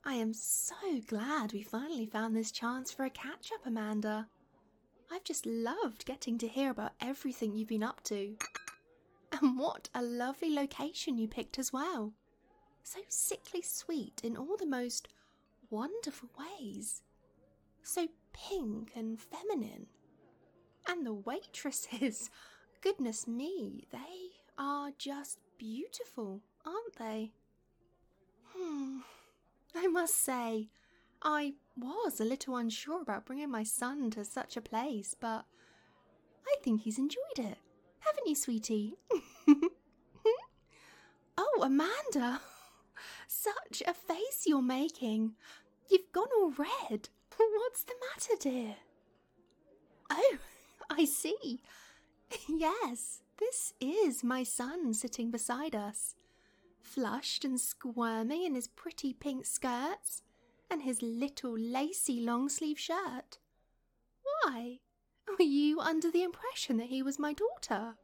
I am so glad we finally found this chance for a catch-up, Amanda. I've just loved getting to hear about everything you've been up to. And what a lovely location you picked as well. So sickly sweet in all the most wonderful ways. So pink and feminine. And the waitresses, goodness me, they are just beautiful, aren't they? I must say, I was a little unsure about bringing my son to such a place, but I think he's enjoyed it. Haven't you, sweetie? Oh, Amanda! Such a face you're making. You've gone all red. What's the matter, dear? Oh, I see. Yes, this is my son sitting beside us, flushed and squirming in his pretty pink skirts and his little lacy long-sleeve shirt. Why, were you under the impression that he was my daughter?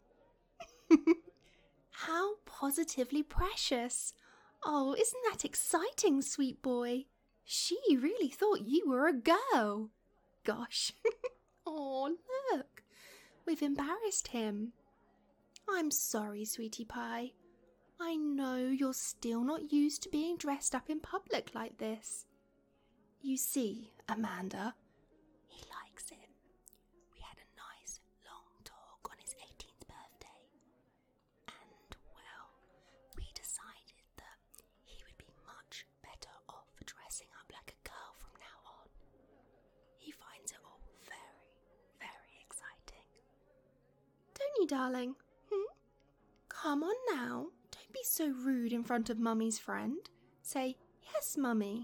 How positively precious. Oh, isn't that exciting, sweet boy? She really thought you were a girl. Gosh. Oh, look. We've embarrassed him. I'm sorry, sweetie pie. I know you're still not used to being dressed up in public like this. You see, Amanda, he likes it. We had a nice long talk on his 18th birthday. And, well, we decided that he would be much better off dressing up like a girl from now on. He finds it all very, very exciting. Don't you, darling? Come on now. Don't be so rude in front of Mummy's friend. Say, yes, Mummy.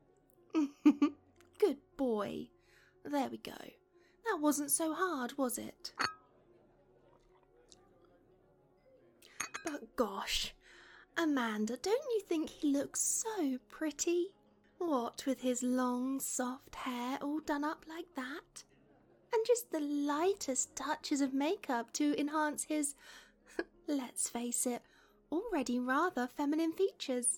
Good boy. There we go. That wasn't so hard, was it? But gosh, Amanda, don't you think he looks so pretty? What with his long, soft hair all done up like that? And just the lightest touches of makeup to enhance his, let's face it, already rather feminine features.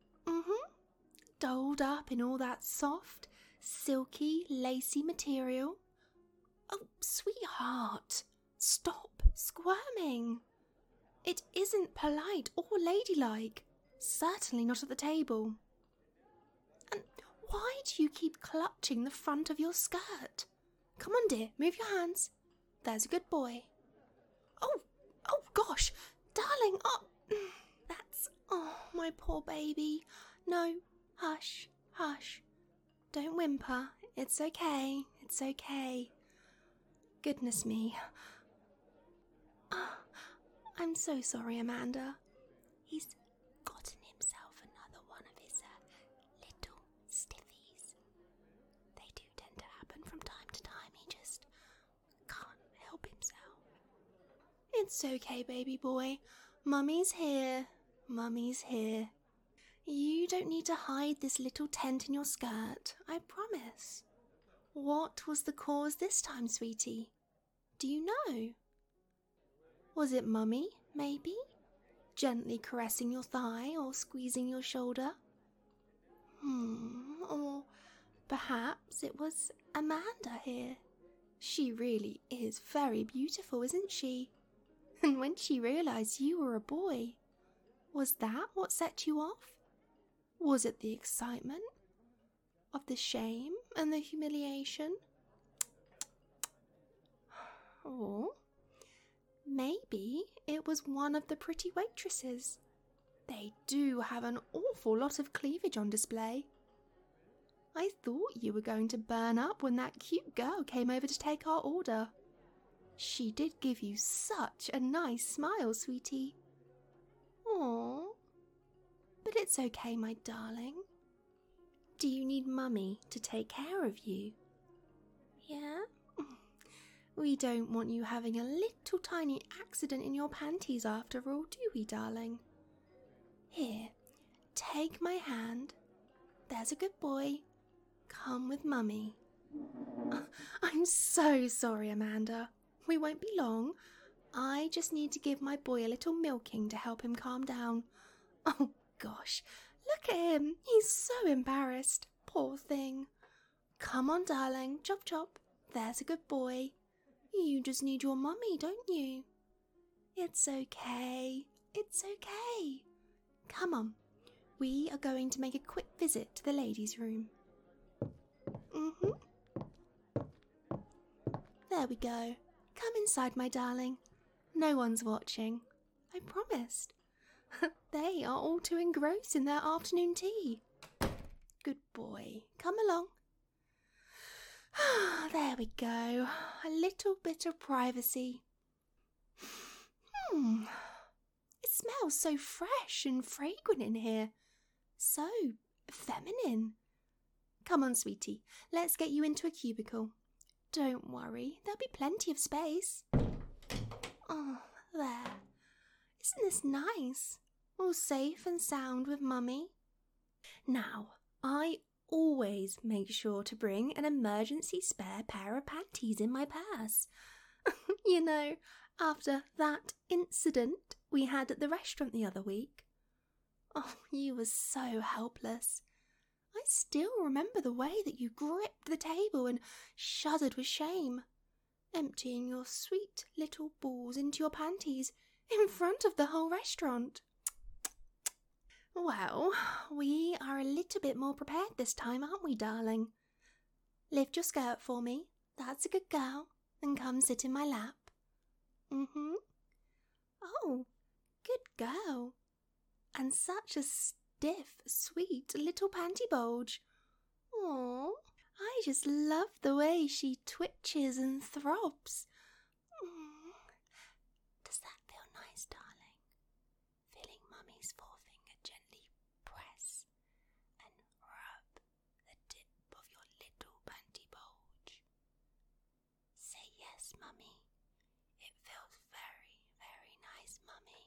Dolled up in all that soft, silky, lacy material. Oh, sweetheart, stop squirming. It isn't polite or ladylike, certainly not at the table. And why do you keep clutching the front of your skirt? Come on, dear, move your hands. There's a good boy. Oh gosh, darling, oh, my poor baby. No, hush, hush. Don't whimper. It's okay. It's okay. Goodness me. I'm so sorry, Amanda. He's gotten himself another one of his little stiffies. They do tend to happen from time to time. He just can't help himself. It's okay, baby boy. Mummy's here. Mummy's here. You don't need to hide this little tent in your skirt, I promise. What was the cause this time, sweetie? Do you know? Was it Mummy, maybe? Gently caressing your thigh or squeezing your shoulder? Or perhaps it was Amanda here. She really is very beautiful, isn't she? And when she realised you were a boy, was that what set you off? Was it the excitement? Of the shame and the humiliation? Or maybe it was one of the pretty waitresses. They do have an awful lot of cleavage on display. I thought you were going to burn up when that cute girl came over to take our order. She did give you such a nice smile, sweetie. Aww. But it's okay, my darling. Do you need Mummy to take care of you? Yeah? We don't want you having a little tiny accident in your panties after all, do we, darling? Here, take my hand. There's a good boy. Come with Mummy. I'm so sorry, Amanda. We won't be long. I just need to give my boy a little milking to help him calm down. Oh, gosh, Look at him. He's so embarrassed. Poor thing. Come on, darling. Chop chop. There's a good boy. You just need your mummy, don't you? It's okay. It's okay. Come on. We are going to make a quick visit to the ladies' room. There we go. Come inside, my darling. No one's watching. I promised. They are all too engrossed in their afternoon tea. Good boy. Come along. There we go. A little bit of privacy. It smells so fresh and fragrant in here. So feminine. Come on, sweetie. Let's get you into a cubicle. Don't worry. There'll be plenty of space. Oh, there. Isn't this nice? All safe and sound with Mummy. Now, I always make sure to bring an emergency spare pair of panties in my purse. You know, after that incident we had at the restaurant the other week. Oh, you were so helpless. I still remember the way that you gripped the table and shuddered with shame, emptying your sweet little balls into your panties in front of the whole restaurant. Well, we are a little bit more prepared this time, aren't we, darling? Lift your skirt for me. That's a good girl. And come sit in my lap. Oh, good girl. And such a stiff, sweet little panty bulge. Aw, I just love the way she twitches and throbs. Does that feel nice, darling? Feeling Mummy's forefinger gently press and rub the tip of your little panty bulge. Say yes, Mummy. It feels very, very nice, Mummy.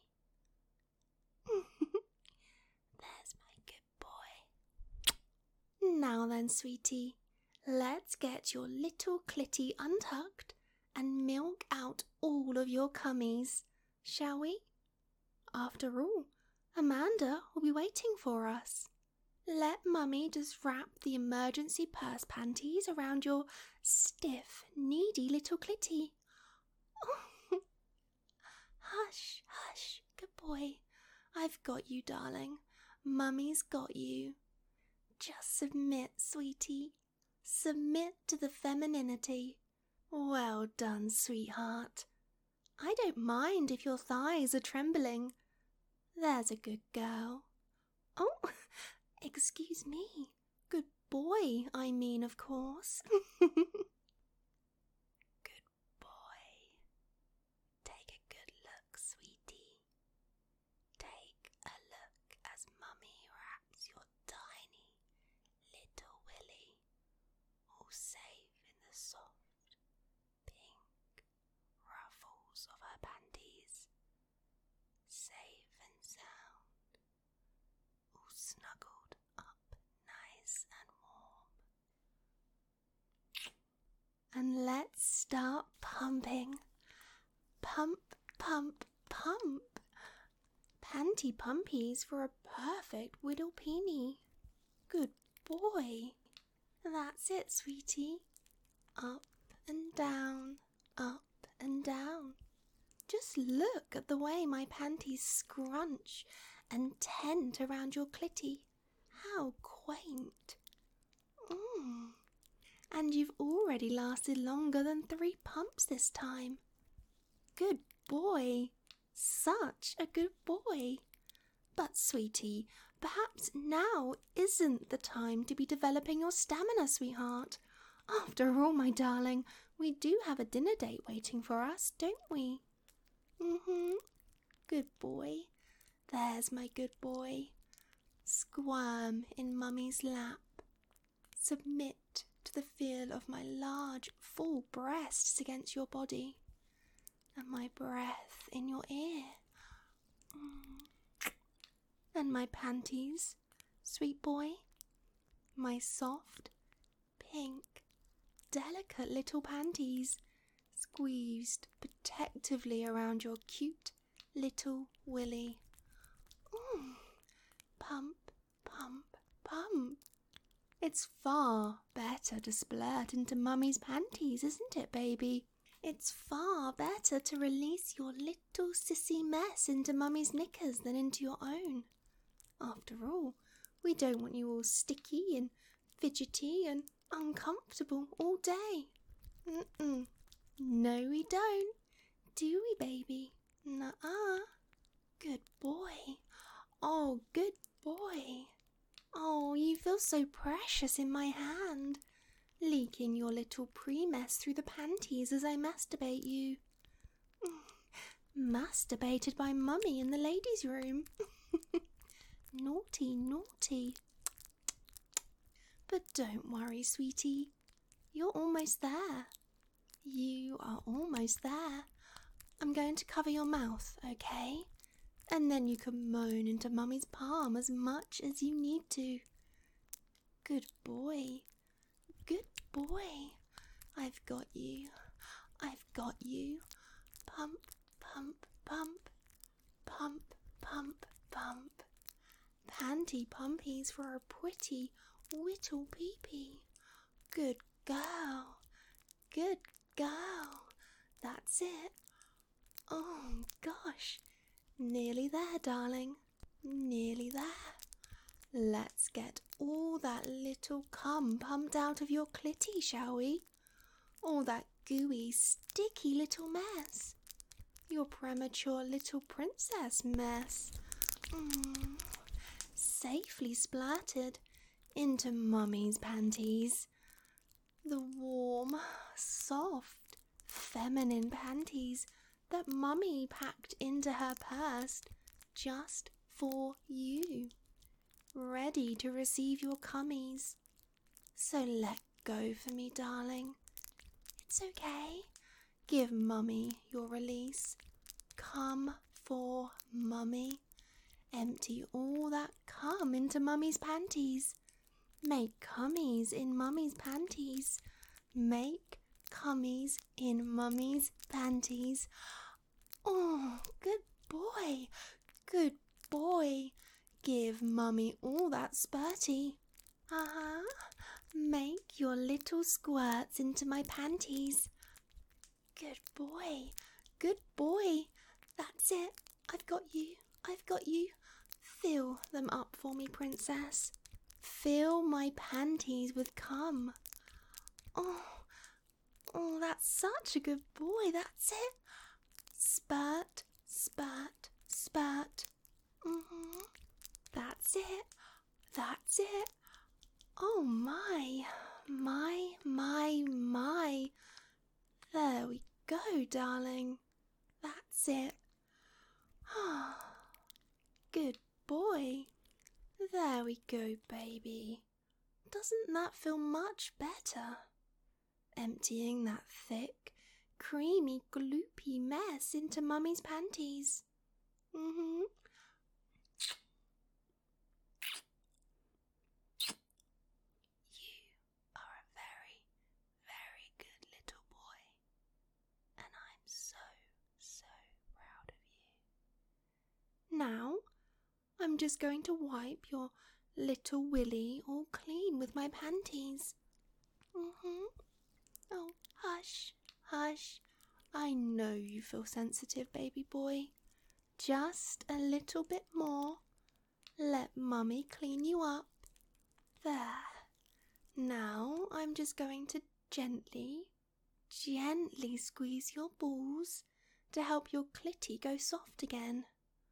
There's my good boy. Now then, sweetie, let's get your little clitty untucked and milk out all of your cummies, shall we? After all, Amanda will be waiting for us. Let Mummy just wrap the emergency purse panties around your stiff, needy little clitty. Oh. Hush, hush, good boy. I've got you, darling. Mummy's got you. Just submit, sweetie. Submit to the femininity. Well done, sweetheart. I don't mind if your thighs are trembling. There's a good girl. Oh, excuse me. Good boy, I mean, of course. Good boy. Take a good look, sweetie. Take a look as Mummy wraps your tiny little willy, all safe in the soft, pink ruffles of her panties, safe and sound, all snuggled up nice and warm. And let's start pumping. Pump, pump, pump. Panty pumpies for a perfect whittlepeeny. Good boy. That's it, sweetie. Up and down, up and down. Just look at the way my panties scrunch and tent around your clitty. How quaint. And you've already lasted longer than 3 pumps this time. Good boy. Such a good boy. But, sweetie, perhaps now isn't the time to be developing your stamina, sweetheart. After all, my darling, we do have a dinner date waiting for us, don't we? Good boy. There's my good boy. Squirm in Mummy's lap. Submit to the feel of my large, full breasts against your body, and my breath in your ear. And my panties, sweet boy. My soft, pink, delicate little panties, squeezed protectively around your cute little willy. Pump, pump. It's far better to splurt into Mummy's panties, isn't it, baby? It's far better to release your little sissy mess into Mummy's knickers than into your own. After all, we don't want you all sticky and fidgety and uncomfortable all day. No, we don't. Do we, baby? Nuh-uh. Good boy. Oh, good boy. Oh, you feel so precious in my hand, leaking your little pre-mess through the panties as I masturbate you. Masturbated by Mummy in the ladies' room. Naughty, naughty. But don't worry, sweetie. You're almost there. You are almost there. I'm going to cover your mouth, okay? And then you can moan into Mummy's palm as much as you need to. Good boy. Good boy. I've got you. I've got you. Pump, pump, pump. Pump, pump, pump. Panty pumpies for a pretty whittle pee-pee. Good girl. Good girl. That's it. Oh, gosh. Nearly there, darling. Nearly there. Let's get all that little cum pumped out of your clitty, shall we? All that gooey, sticky little mess. Your premature little princess mess. Safely splattered into Mummy's panties. The warm, soft, feminine panties that Mummy packed into her purse just for you, ready to receive your cummies. So let go for me, darling. It's okay. Give Mummy your release. Come for Mummy. Empty all that cum into Mummy's panties. Make cummies in Mummy's panties. Make cummies in Mummy's panties. Oh, good boy. Good boy. Give Mummy all that spurty. Make your little squirts into my panties. Good boy. Good boy. That's it. I've got you. I've got you. Fill them up for me, princess. Fill my panties with cum. Oh, that's such a good boy. That's it. Spurt, spurt, spurt. That's it. That's it. Oh, my. There we go, darling. That's it. Good boy. There we go, baby. Doesn't that feel much better? Emptying that thick, creamy, gloopy mess into Mummy's panties. You are a very, very good little boy, and I'm so, so proud of you. Now, I'm just going to wipe your little willy all clean with my panties. Oh, hush, hush. I know you feel sensitive, baby boy. Just a little bit more. Let Mummy clean you up. There. Now I'm just going to gently squeeze your balls to help your clitty go soft again.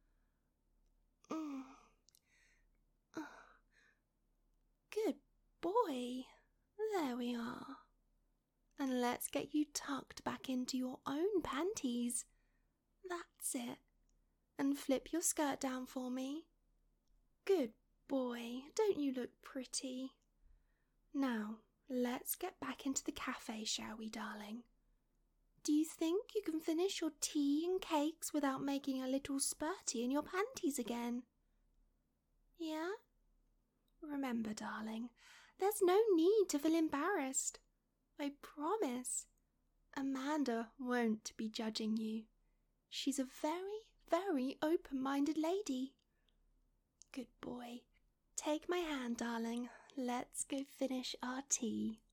Good boy. There we are. And let's get you tucked back into your own panties. That's it. And flip your skirt down for me. Good boy. Don't you look pretty? Now, let's get back into the cafe, shall we, darling? Do you think you can finish your tea and cakes without making a little spurty in your panties again? Yeah? Remember, darling, there's no need to feel embarrassed. I promise. Amanda won't be judging you. She's a very, very open-minded lady. Good boy. Take my hand, darling. Let's go finish our tea.